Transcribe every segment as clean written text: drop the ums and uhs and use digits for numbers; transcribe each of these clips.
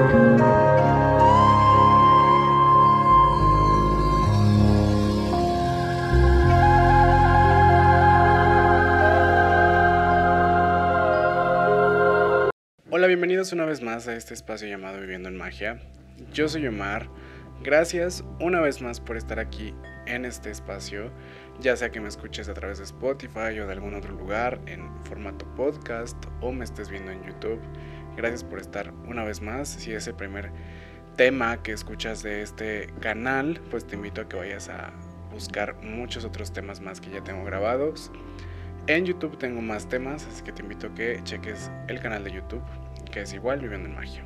Hola, bienvenidos una vez más a este espacio llamado Viviendo en Magia. Yo soy Omar. Gracias una vez más por estar aquí en este espacio, ya sea que me escuches a través de Spotify o de algún otro lugar en formato podcast o me estés viendo en YouTube. Gracias por estar una vez más. Si es el primer tema que escuchas de este canal, pues te invito a que vayas a buscar muchos otros temas más que ya tengo grabados. En YouTube tengo más temas, así que te invito a que cheques el canal de YouTube, que es igual Viviendo en Magia.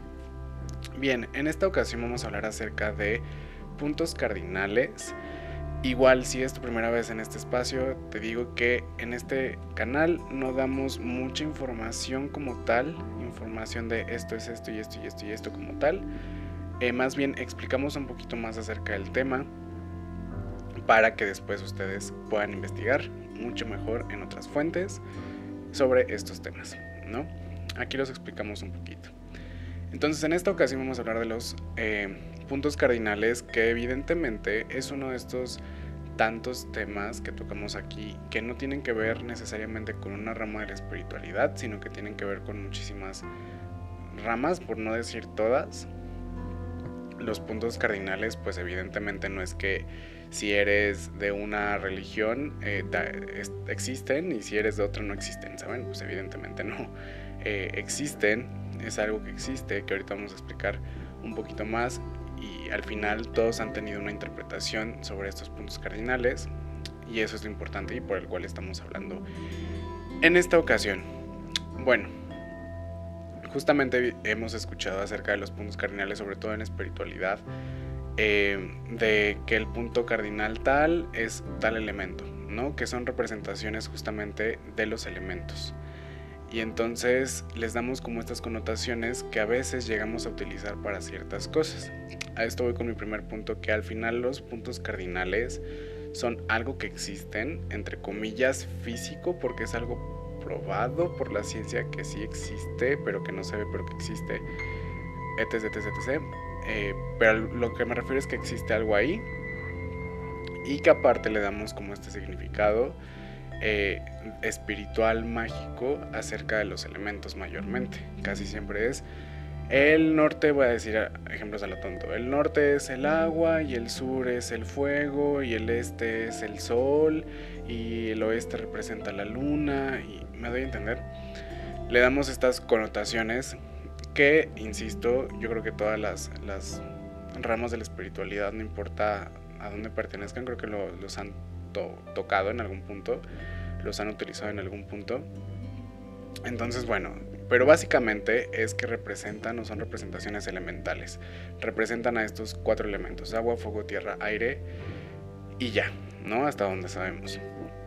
Bien, en esta ocasión vamos a hablar acerca de puntos cardinales. Igual, si es tu primera vez en este espacio, te digo que en este canal no damos mucha información como tal, información de esto es esto y esto y esto y esto como tal. Más bien explicamos un poquito más acerca del tema para que después ustedes puedan investigar mucho mejor en otras fuentes sobre estos temas, ¿no? Aquí los explicamos un poquito. Entonces, en esta ocasión vamos a hablar de los puntos cardinales, que evidentemente es uno de estos tantos temas que tocamos aquí que no tienen que ver necesariamente con una rama de la espiritualidad, sino que tienen que ver con muchísimas ramas, por no decir todas. Los puntos cardinales, pues evidentemente no es que si eres de una religión existen y si eres de otra no existen, ¿saben? Pues evidentemente no existen, es algo que existe, que ahorita vamos a explicar un poquito más, y al final todos han tenido una interpretación sobre estos puntos cardinales y eso es lo importante y por el cual estamos hablando en esta ocasión. Bueno, justamente hemos escuchado acerca de los puntos cardinales, sobre todo en espiritualidad, de que el punto cardinal tal es tal elemento, ¿no? Que son representaciones justamente de los elementos. Y entonces les damos como estas connotaciones que a veces llegamos a utilizar para ciertas cosas. A esto voy con mi primer punto, que al final los puntos cardinales son algo que existen, entre comillas, físico, porque es algo probado por la ciencia que sí existe, pero que no se ve, pero que existe, etc, etc, etc. Pero lo que me refiero es que existe algo ahí y que aparte le damos como este significado espiritual, mágico, acerca de los elementos mayormente. Casi siempre es el norte, voy a decir ejemplos a lo tonto, el norte es el agua y el sur es el fuego y el este es el sol y el oeste representa la luna, y me doy a entender. Le damos estas connotaciones que, insisto, yo creo que todas las ramas de la espiritualidad, no importa a dónde pertenezcan, creo que los han tocado en algún punto, los han utilizado en algún punto. Entonces, bueno, pero básicamente es que representan o son representaciones elementales, representan a estos 4 elementos: agua, fuego, tierra, aire, y ya, ¿no? Hasta donde sabemos.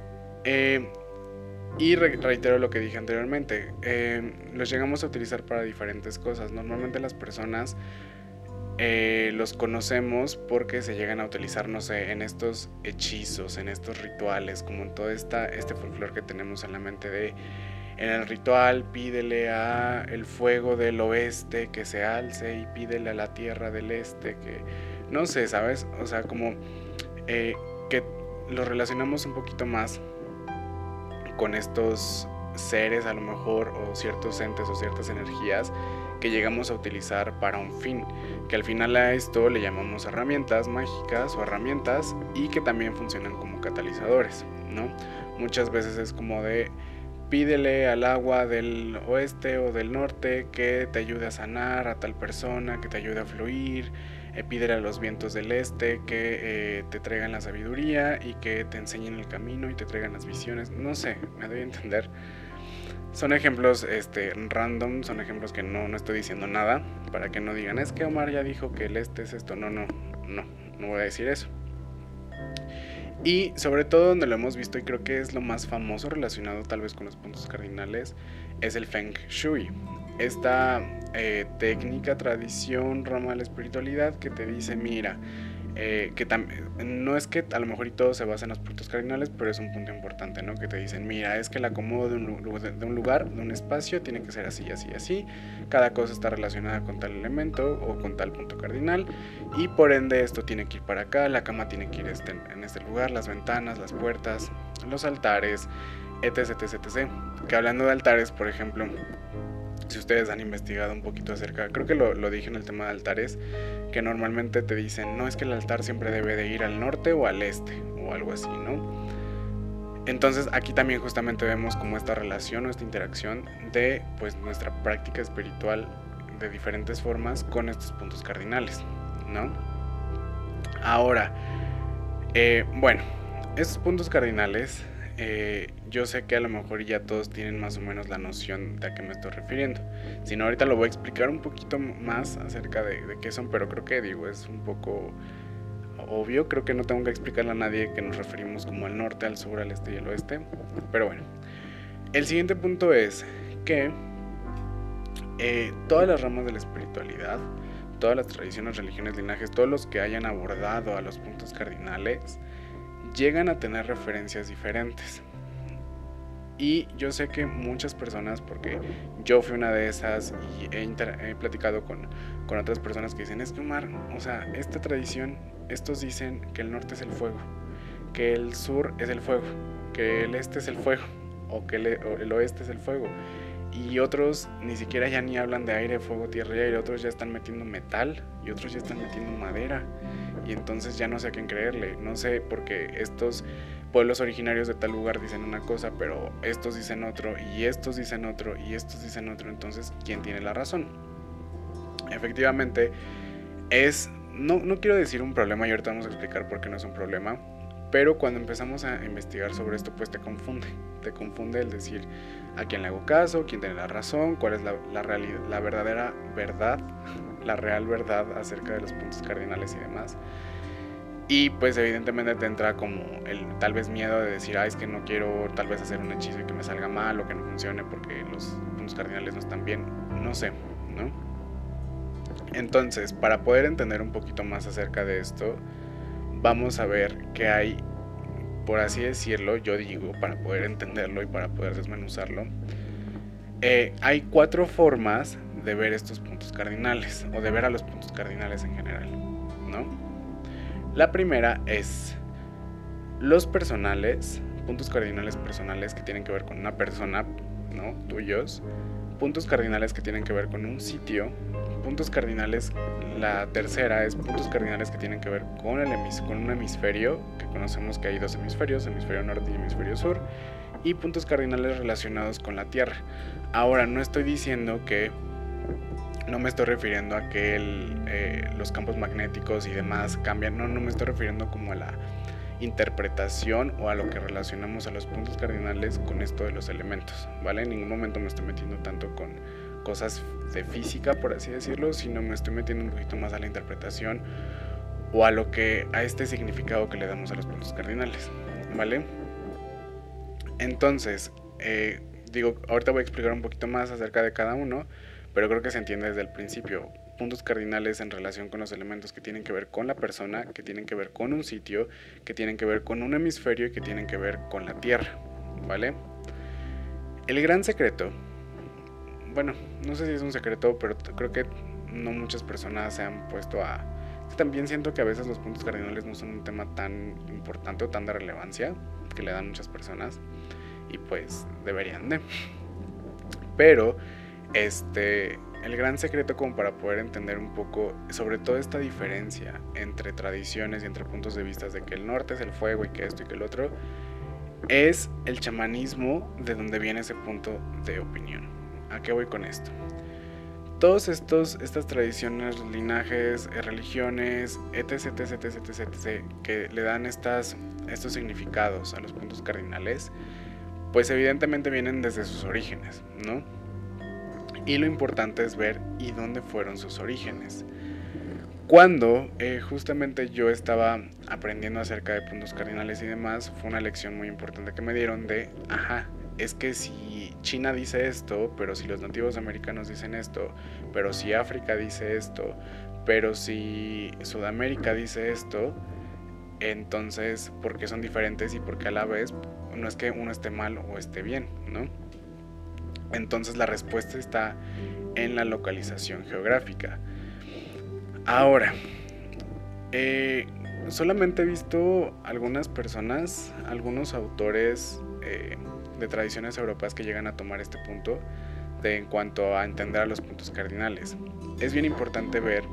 Y reitero lo que dije anteriormente, los llegamos a utilizar para diferentes cosas. Normalmente las personas los conocemos porque se llegan a utilizar, no sé, en estos hechizos, en estos rituales, como en todo este folclore que tenemos en la mente de, en el ritual pídele a el fuego del oeste que se alce y pídele a la tierra del este que, no sé, ¿sabes? O sea, como que lo relacionamos un poquito más con estos seres a lo mejor, o ciertos entes o ciertas energías que llegamos a utilizar para un fin, que al final a esto le llamamos herramientas mágicas o herramientas, y que también funcionan como catalizadores, ¿no? Muchas veces es como de pídele al agua del oeste o del norte que te ayude a sanar a tal persona, que te ayude a fluir, pídele a los vientos del este que te traigan la sabiduría y que te enseñen el camino y te traigan las visiones, no sé, me doy a entender. Son ejemplos random, son ejemplos que no estoy diciendo nada, para que no digan, es que Omar ya dijo que el este es esto. No voy a decir eso. Y sobre todo donde lo hemos visto, y creo que es lo más famoso relacionado tal vez con los puntos cardinales, es el Feng Shui. Esta técnica, tradición, rama de la espiritualidad que te dice, mira, no es que a lo mejor y todo se basa en los puntos cardinales, pero es un punto importante, ¿no? Que te dicen, mira, es que el acomodo de un lugar, de un espacio, tiene que ser así, así, así. Cada cosa está relacionada con tal elemento o con tal punto cardinal, y por ende esto tiene que ir para acá, la cama tiene que ir en este lugar, las ventanas, las puertas, los altares, etc, etc, etc. Que hablando de altares, por ejemplo, si ustedes han investigado un poquito acerca, creo que lo dije en el tema de altares, que normalmente te dicen, no, es que el altar siempre debe de ir al norte o al este, o algo así, ¿no? Entonces aquí también justamente vemos como esta relación o esta interacción de pues nuestra práctica espiritual de diferentes formas con estos puntos cardinales, ¿no? Ahora, bueno, estos puntos cardinales, yo sé que a lo mejor ya todos tienen más o menos la noción de a qué me estoy refiriendo. Si no, ahorita lo voy a explicar un poquito más acerca de qué son, pero creo que digo, es un poco obvio. Creo que no tengo que explicarle a nadie que nos referimos como al norte, al sur, al este y al oeste. Pero bueno, el siguiente punto es que todas las ramas de la espiritualidad, todas las tradiciones, religiones, linajes, todos los que hayan abordado a los puntos cardinales, llegan a tener referencias diferentes. Y yo sé que muchas personas, porque yo fui una de esas y he platicado con otras personas que dicen, es que Omar, o sea, esta tradición, estos dicen que el norte es el fuego, que el sur es el fuego, que el este es el fuego, o que el oeste es el fuego. Y otros ni siquiera ya ni hablan de aire, fuego, tierra y aire, otros ya están metiendo metal y otros ya están metiendo madera. Y entonces ya no sé a quién creerle, no sé, porque estos pueblos originarios de tal lugar dicen una cosa, pero estos dicen otro, y estos dicen otro, y estos dicen otro. Entonces, ¿quién tiene la razón? Efectivamente, no quiero decir un problema, y ahorita vamos a explicar por qué no es un problema, pero cuando empezamos a investigar sobre esto, pues te confunde el decir a quién le hago caso, quién tiene la razón, cuál es la verdadera verdad, la real verdad acerca de los puntos cardinales y demás. Y pues evidentemente te entra como el tal vez miedo de decir, es que no quiero tal vez hacer un hechizo y que me salga mal o que no funcione porque los puntos cardinales no están bien, no sé, ¿no? Entonces, para poder entender un poquito más acerca de esto, vamos a ver que hay, por así decirlo, yo digo, para poder entenderlo y para poder desmenuzarlo, hay 4 formas de ver estos puntos cardinales, o de ver a los puntos cardinales en general, ¿no? La primera es los personales, puntos cardinales personales que tienen que ver con una persona, ¿no? Tuyos. Puntos cardinales que tienen que ver con un sitio. Puntos cardinales, la tercera es puntos cardinales que tienen que ver con un hemisferio, que conocemos que hay 2 hemisferios, hemisferio norte y hemisferio sur. Y puntos cardinales relacionados con la Tierra. Ahora, no estoy diciendo que... No me estoy refiriendo a que los campos magnéticos y demás cambian, no me estoy refiriendo como a la interpretación o a lo que relacionamos a los puntos cardinales con esto de los elementos, ¿vale? En ningún momento me estoy metiendo tanto con cosas de física, por así decirlo, sino me estoy metiendo un poquito más a la interpretación o a este significado que le damos a los puntos cardinales, ¿vale? Entonces, ahorita voy a explicar un poquito más acerca de cada uno, pero creo que se entiende desde el principio. Puntos cardinales en relación con los elementos que tienen que ver con la persona, que tienen que ver con un sitio, que tienen que ver con un hemisferio y que tienen que ver con la Tierra, ¿vale? El gran secreto, bueno, no sé si es un secreto, pero creo que no muchas personas se han puesto a... También siento que a veces los puntos cardinales no son un tema tan importante o tan de relevancia que le dan muchas personas, y pues deberían de. Pero el gran secreto como para poder entender un poco sobre todo esta diferencia entre tradiciones y entre puntos de vista de que el norte es el fuego y que esto y que el otro, es el chamanismo, de donde viene ese punto de opinión. ¿A qué voy con esto? Todas estas tradiciones, linajes, religiones, etc, etc, etc, etc, que le dan estos significados a los puntos cardinales, pues evidentemente vienen desde sus orígenes, ¿no? Y lo importante es ver y dónde fueron sus orígenes. Cuando justamente yo estaba aprendiendo acerca de puntos cardinales y demás, fue una lección muy importante que me dieron de, es que si China dice esto, pero si los nativos americanos dicen esto, pero si África dice esto, pero si Sudamérica dice esto, entonces, ¿por qué son diferentes y por qué a la vez no es que uno esté mal o esté bien, ¿no? Entonces la respuesta está en la localización geográfica. Ahora, solamente he visto algunas personas, algunos autores de tradiciones europeas que llegan a tomar este punto en cuanto a entender a los puntos cardinales. Es bien importante ver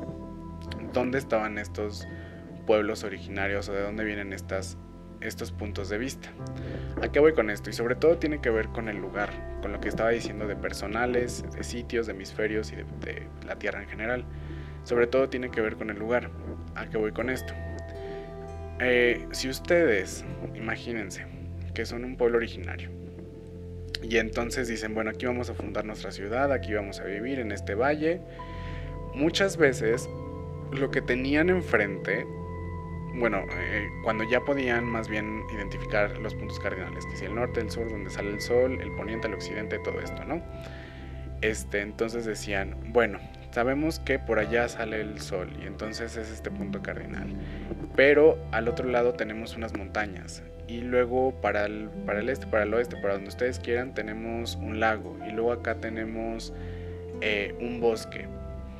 dónde estaban estos pueblos originarios o de dónde vienen estos puntos de vista. ¿A qué voy con esto? Y sobre todo tiene que ver con el lugar, con lo que estaba diciendo de personales, de sitios, de hemisferios y de la Tierra en general. Sobre todo tiene que ver con el lugar. ¿A qué voy con esto? Si ustedes, imagínense que son un pueblo originario y entonces dicen, bueno, aquí vamos a fundar nuestra ciudad, aquí vamos a vivir en este valle, muchas veces lo que tenían enfrente, bueno, cuando ya podían más bien identificar los puntos cardinales, que si el norte, el sur, donde sale el sol, el poniente, el occidente, todo esto, ¿no? Entonces decían, bueno, sabemos que por allá sale el sol y entonces es este punto cardinal, pero al otro lado tenemos unas montañas y luego para el este, para el oeste, para donde ustedes quieran, tenemos un lago y luego acá tenemos un bosque.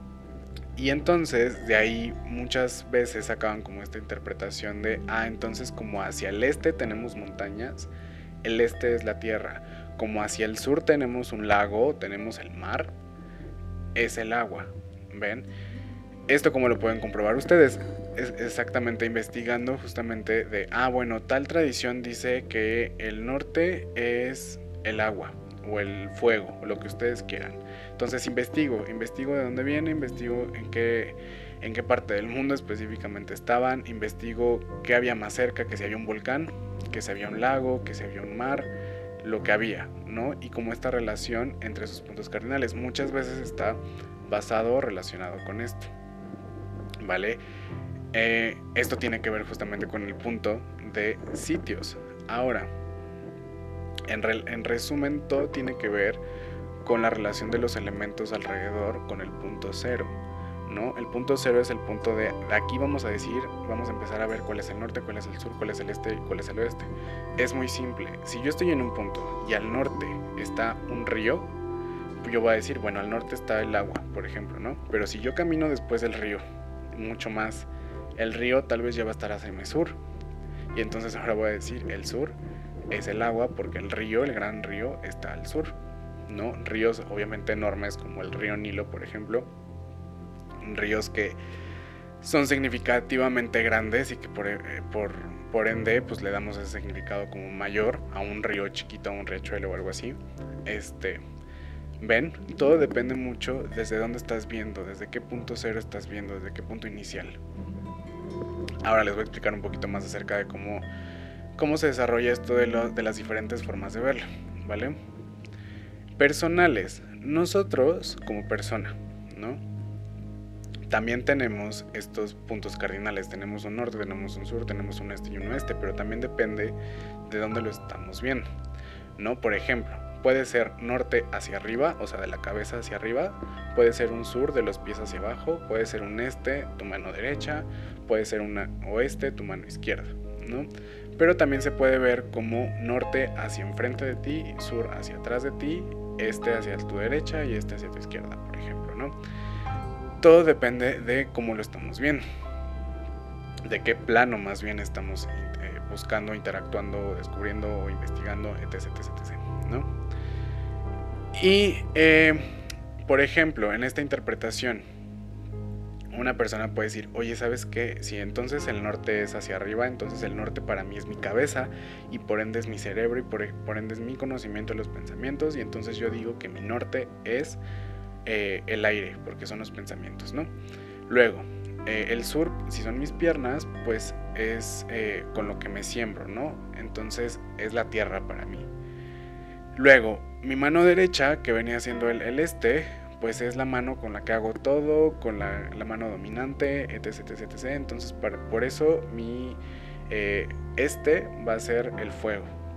Y entonces de ahí muchas veces sacaban como esta interpretación de, entonces como hacia el este tenemos montañas, el este es la tierra, como hacia el sur tenemos un lago, tenemos el mar, es el agua, ¿ven? Esto como lo pueden comprobar ustedes, es exactamente investigando justamente de, bueno, tal tradición dice que el norte es el agua o el fuego, o lo que ustedes quieran. Entonces investigo de dónde viene, investigo en qué parte del mundo específicamente estaban, investigo qué había más cerca, que si había un volcán, que si había un lago, que si había un mar, lo que había, ¿no? Y como esta relación entre esos puntos cardinales muchas veces está basado o relacionado con esto, ¿vale? Esto tiene que ver justamente con el punto de sitios. Ahora, en resumen, todo tiene que ver con la relación de los elementos alrededor con el punto cero, ¿no? El punto cero es el punto de aquí vamos a empezar a ver cuál es el norte, cuál es el sur, cuál es el este y cuál es el oeste. Es muy simple. Si yo estoy en un punto y al norte está un río, yo voy a decir, bueno, al norte está el agua, por ejemplo, ¿no? Pero si yo camino después del río, mucho más, el río tal vez ya va a estar hacia el sur. Y entonces ahora voy a decir, el sur es el agua porque el río, el gran río, está al sur, ¿no? Ríos obviamente enormes como el río Nilo, por ejemplo, ríos que son significativamente grandes y que por ende pues le damos ese significado como mayor a un río chiquito, a un riachuelo o algo así. ¿Ven? Todo depende mucho desde dónde estás viendo, desde qué punto cero estás viendo, desde qué punto inicial. Ahora les voy a explicar un poquito más acerca de cómo se desarrolla esto de las diferentes formas de verlo, ¿vale? Personales. Nosotros como persona, ¿no? También tenemos estos puntos cardinales. Tenemos un norte, tenemos un sur, tenemos un este y un oeste, pero también depende de dónde lo estamos viendo, ¿no? Por ejemplo, puede ser norte hacia arriba, o sea, de la cabeza hacia arriba. Puede ser un sur de los pies hacia abajo. Puede ser un este, tu mano derecha. Puede ser un oeste, tu mano izquierda, ¿no? Pero también se puede ver como norte hacia enfrente de ti, sur hacia atrás de ti, este hacia tu derecha y este hacia tu izquierda, por ejemplo, ¿no? Todo depende de cómo lo estamos viendo, de qué plano más bien estamos buscando, interactuando, descubriendo o investigando, etc, ¿no? Y, por ejemplo, en esta interpretación, una persona puede decir, oye, ¿sabes qué? Si entonces el norte es hacia arriba, entonces el norte para mí es mi cabeza y por ende es mi cerebro y por ende es mi conocimiento de los pensamientos, y entonces yo digo que mi norte es el aire, porque son los pensamientos, ¿no? Luego, el sur, si son mis piernas, pues es con lo que me siembro, ¿no? Entonces es la tierra para mí. Luego, mi mano derecha, que venía siendo el este, pues es la mano con la que hago todo, con la mano dominante, etc. Entonces por eso mi este va a ser el fuego,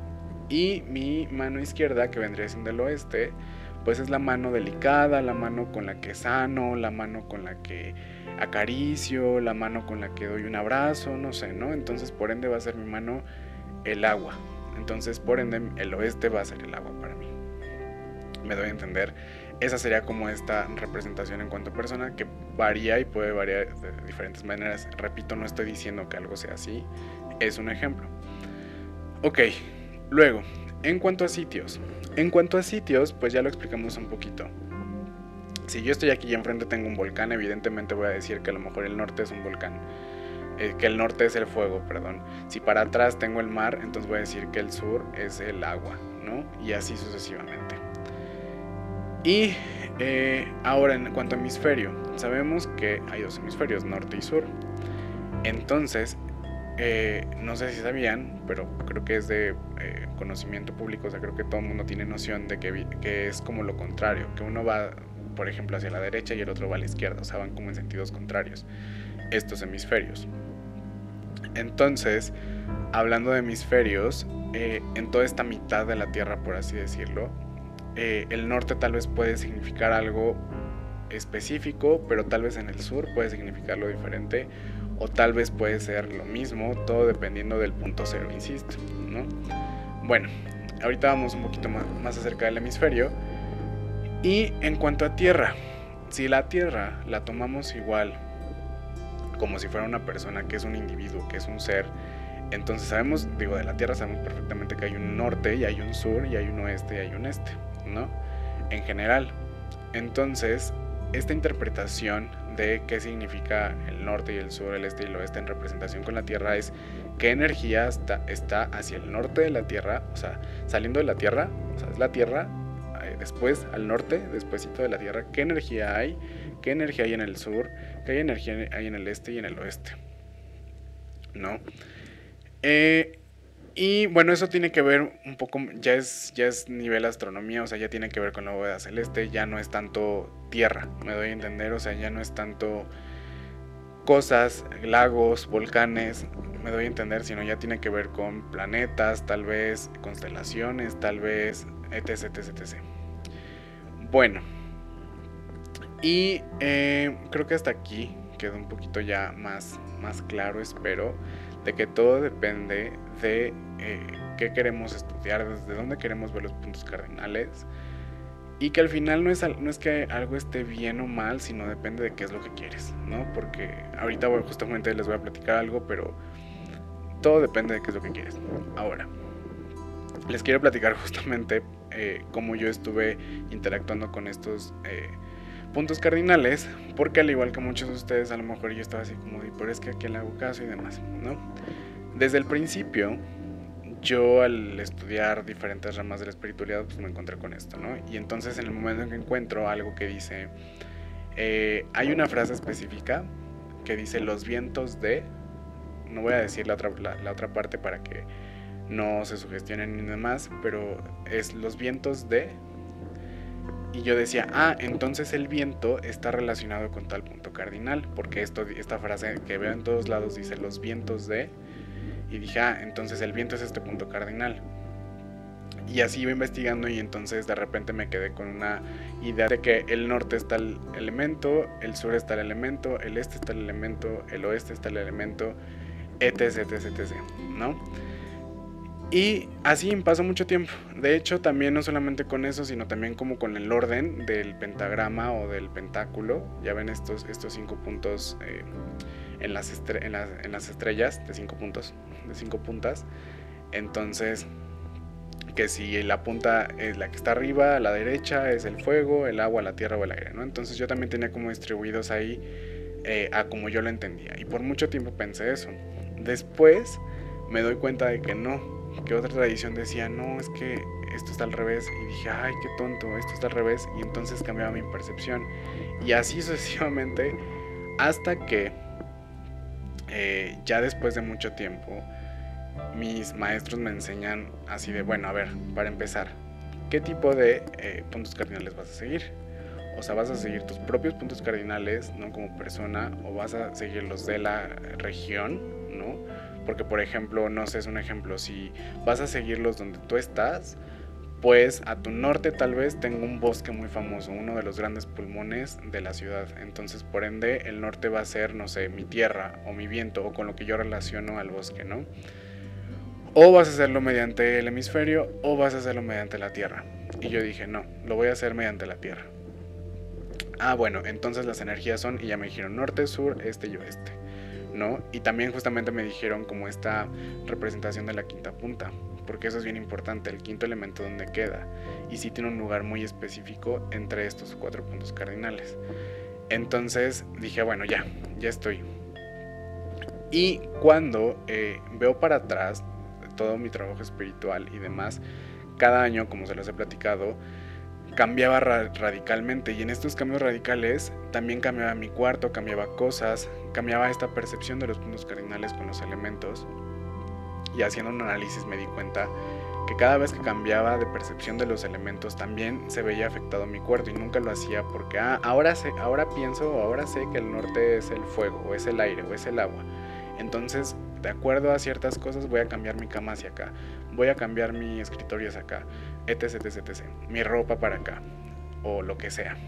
Y mi mano izquierda, que vendría siendo el oeste, pues es la mano delicada, la mano con la que sano, la mano con la que acaricio, la mano con la que doy un abrazo, no sé, ¿no? Entonces por ende va a ser mi mano el agua. Entonces por ende el oeste va a ser el agua para mí. Me doy a entender. Esa sería como esta representación en cuanto a persona, que varía y puede variar de diferentes maneras. Repito, no estoy diciendo que algo sea así, es un ejemplo. Ok, luego, en cuanto a sitios. Pues ya lo explicamos un poquito. Si yo estoy aquí y enfrente tengo un volcán, evidentemente voy a decir que a lo mejor el norte es un volcán. Que el norte es el fuego, perdón. Si para atrás tengo el mar, entonces voy a decir que el sur es el agua, ¿no? Y así sucesivamente. Y ahora en cuanto a hemisferio, sabemos que hay dos hemisferios, norte y sur. Entonces, no sé si sabían, pero creo que es de conocimiento público, o sea, creo que todo el mundo tiene noción de que es como lo contrario, que uno va, por ejemplo, hacia la derecha y el otro va a la izquierda, o sea, van como en sentidos contrarios, estos hemisferios. Entonces, hablando de hemisferios, en toda esta mitad de la Tierra, por así decirlo, el norte tal vez puede significar algo específico, pero tal vez en el sur puede significar lo diferente, o tal vez puede ser lo mismo, todo dependiendo del punto cero, insisto, ¿no? Bueno, ahorita vamos un poquito más acerca del hemisferio. Y en cuanto a tierra, si la tierra la tomamos igual como si fuera una persona, que es un individuo, que es un ser, entonces sabemos, digo, de la tierra sabemos perfectamente que hay un norte y hay un sur y hay un oeste y hay un este, ¿no? En general. Entonces, esta interpretación de qué significa el norte y el sur, el este y el oeste en representación con la Tierra es qué energía está hacia el norte de la Tierra, o sea, saliendo de la Tierra, o sea, es la Tierra, después al norte, despuésito de la Tierra, qué energía hay en el sur, qué energía hay en el este y en el oeste, ¿no? Y bueno, eso tiene que ver un poco, ya es nivel astronomía, o sea, ya tiene que ver con la bóveda celeste, ya no es tanto tierra, me doy a entender, o sea, ya no es tanto cosas, lagos, volcanes, me doy a entender, sino ya tiene que ver con planetas, tal vez, constelaciones, tal vez, etc, etc, etc. Bueno, y creo que hasta aquí quedó un poquito ya más claro, espero, de que todo depende de qué queremos estudiar, desde dónde queremos ver los puntos cardinales, y que al final no es que algo esté bien o mal, sino depende de qué es lo que quieres, ¿no? Porque ahorita justamente les voy a platicar algo, pero todo depende de qué es lo que quieres. Ahora, les quiero platicar justamente cómo yo estuve interactuando con estos puntos cardinales, porque al igual que muchos de ustedes, a lo mejor yo estaba así como, pero es que a quién le hago caso y demás, ¿no? Desde el principio, yo al estudiar diferentes ramas de la espiritualidad, pues me encontré con esto, ¿no? Y entonces en el momento en que encuentro algo que dice, hay una frase específica que dice los vientos de, no voy a decir la otra parte para que no se sugestionen ni demás, pero es los vientos de. Y yo decía, entonces el viento está relacionado con tal punto cardinal, porque esta frase que veo en todos lados dice los vientos de, y dije, entonces el viento es este punto cardinal. Y así iba investigando, y entonces de repente me quedé con una idea de que el norte está el elemento, el sur está el elemento, el este está el elemento, el oeste está el elemento, etc, etc, etc, ¿no? Y así pasó mucho tiempo. De hecho, también no solamente con eso, sino también como con el orden del pentagrama o del pentáculo. Ya ven estos 5 puntos en las estrellas de 5 puntos, de 5 puntas. Entonces, que si la punta es la que está arriba, a la derecha es el fuego, el agua, la tierra o el aire, ¿no? Entonces yo también tenía como distribuidos ahí a como yo lo entendía. Y por mucho tiempo pensé eso. Después me doy cuenta de que no, que otra tradición decía, no, es que esto está al revés, y dije, ay, qué tonto, esto está al revés, y entonces cambiaba mi percepción, y así sucesivamente, hasta que ya después de mucho tiempo, mis maestros me enseñan así de, bueno, a ver, para empezar, ¿qué tipo de puntos cardinales vas a seguir? O sea, ¿vas a seguir tus propios puntos cardinales, no como persona, o vas a seguir los de la región, ¿no? Porque por ejemplo, no sé, es un ejemplo, si vas a seguirlos donde tú estás, pues a tu norte tal vez tenga un bosque muy famoso, uno de los grandes pulmones de la ciudad. Entonces, por ende, el norte va a ser, no sé, mi tierra o mi viento o con lo que yo relaciono al bosque, ¿no? O vas a hacerlo mediante el hemisferio o vas a hacerlo mediante la tierra. Y yo dije, no, lo voy a hacer mediante la tierra. Ah, bueno, entonces las energías son, y ya me dijeron norte, sur, este y oeste, ¿no? Y también justamente me dijeron como esta representación de la quinta punta, porque eso es bien importante, el quinto elemento donde queda, y sí tiene un lugar muy específico entre estos 4 puntos cardinales. Entonces dije, bueno, ya estoy. Y cuando veo para atrás todo mi trabajo espiritual y demás, cada año, como se los he platicado, cambiaba radicalmente, y en estos cambios radicales también cambiaba mi cuarto, cambiaba cosas, cambiaba esta percepción de los puntos cardinales con los elementos. Y haciendo un análisis me di cuenta que cada vez que cambiaba de percepción de los elementos también se veía afectado mi cuarto, y nunca lo hacía porque ahora sé que el norte es el fuego, o es el aire, o es el agua. Entonces, de acuerdo a ciertas cosas, voy a cambiar mi cama hacia acá, voy a cambiar mi escritorio hacia acá, etc, etc, etc, mi ropa para acá, o lo que sea.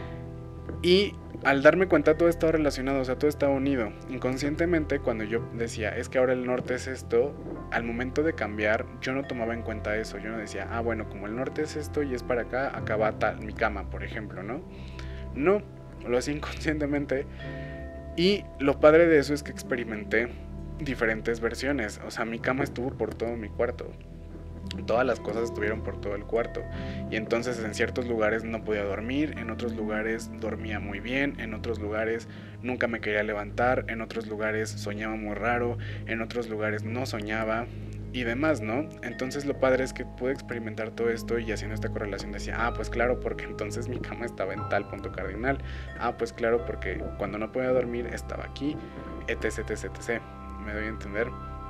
Y al darme cuenta todo estaba relacionado, o sea, todo estaba unido. Inconscientemente, cuando yo decía, es que ahora el norte es esto, al momento de cambiar, yo no tomaba en cuenta eso. Yo no decía, bueno, como el norte es esto y es para acá, acá va mi cama, por ejemplo, ¿no? No, lo hacía inconscientemente. Y lo padre de eso es que experimenté diferentes versiones. O sea, mi cama estuvo por todo mi cuarto. Todas las cosas estuvieron por todo el cuarto, y entonces en ciertos lugares no podía dormir, en otros lugares dormía muy bien, en otros lugares nunca me quería levantar, en otros lugares soñaba muy raro, en otros lugares no soñaba y demás, ¿no? Entonces lo padre es que pude experimentar todo esto, y haciendo esta correlación decía, pues claro, porque entonces mi cama estaba en tal punto cardinal, pues claro, porque cuando no podía dormir estaba aquí, etc, etc, etc. ¿Me doy a entender?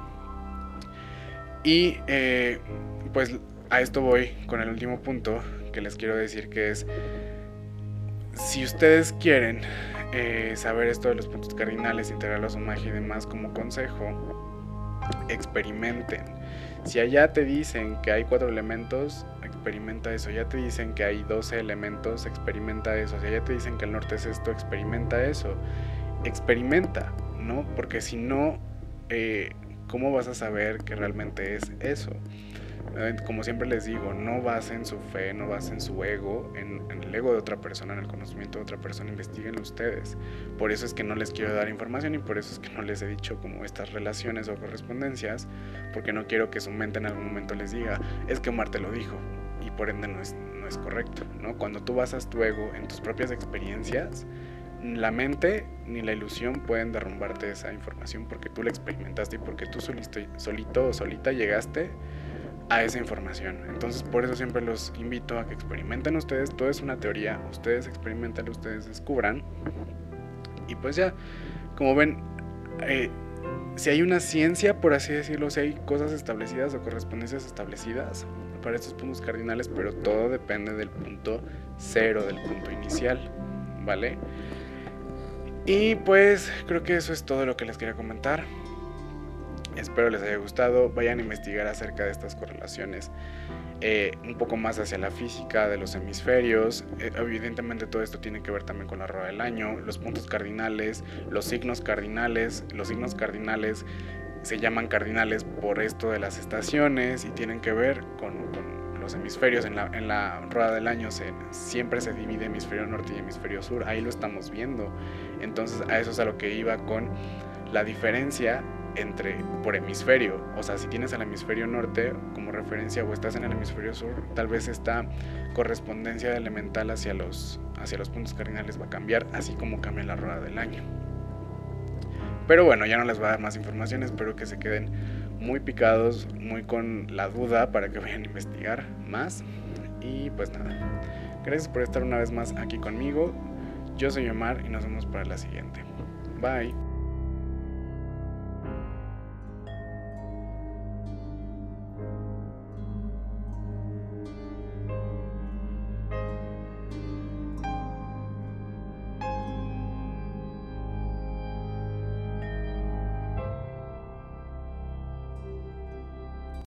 Y pues a esto voy con el último punto que les quiero decir, que es, si ustedes quieren saber esto de los puntos cardinales, integrarlo a su magia y demás, como consejo, experimenten. Si allá te dicen que hay 4 elementos, experimenta eso. Ya te dicen que hay 12 elementos, experimenta eso. Si allá te dicen que el norte es esto, experimenta eso. Experimenta, ¿no? Porque si no, ¿cómo vas a saber que realmente es eso? Como siempre les digo, no basen su fe, no basen su ego en el ego de otra persona, en el conocimiento de otra persona, investiguenlo ustedes. Por eso es que no les quiero dar información, y por eso es que no les he dicho como estas relaciones o correspondencias, porque no quiero que su mente en algún momento les diga, es que Omar te lo dijo, y por ende no es correcto, ¿no? Cuando tú basas tu ego en tus propias experiencias, la mente ni la ilusión pueden derrumbarte esa información, porque tú la experimentaste y porque tú solito o solita llegaste a esa información. Entonces por eso siempre los invito a que experimenten ustedes. Todo es una teoría, ustedes experimenten, ustedes descubran, y pues ya, como ven, si hay una ciencia, por así decirlo, si hay cosas establecidas o correspondencias establecidas para estos puntos cardinales, pero todo depende del punto cero, del punto inicial, ¿vale? Y pues creo que eso es todo lo que les quería comentar. Espero les haya gustado. Vayan a investigar acerca de estas correlaciones, un poco más hacia la física de los hemisferios. Evidentemente todo esto tiene que ver también con la rueda del año, los puntos cardinales, los signos cardinales. Los signos cardinales se llaman cardinales por esto de las estaciones, y tienen que ver con los hemisferios. En la rueda del año siempre se divide hemisferio norte y hemisferio sur. Ahí lo estamos viendo. Entonces a eso es a lo que iba con la diferencia por hemisferio. O sea, si tienes el hemisferio norte como referencia o estás en el hemisferio sur, tal vez esta correspondencia elemental hacia los puntos cardinales va a cambiar, así como cambia la rueda del año. Pero bueno, ya no les voy a dar más información. Espero que se queden muy picados, muy con la duda, para que vayan a investigar más. Y pues nada, gracias por estar una vez más aquí conmigo. Yo soy Omar y nos vemos para la siguiente. Bye.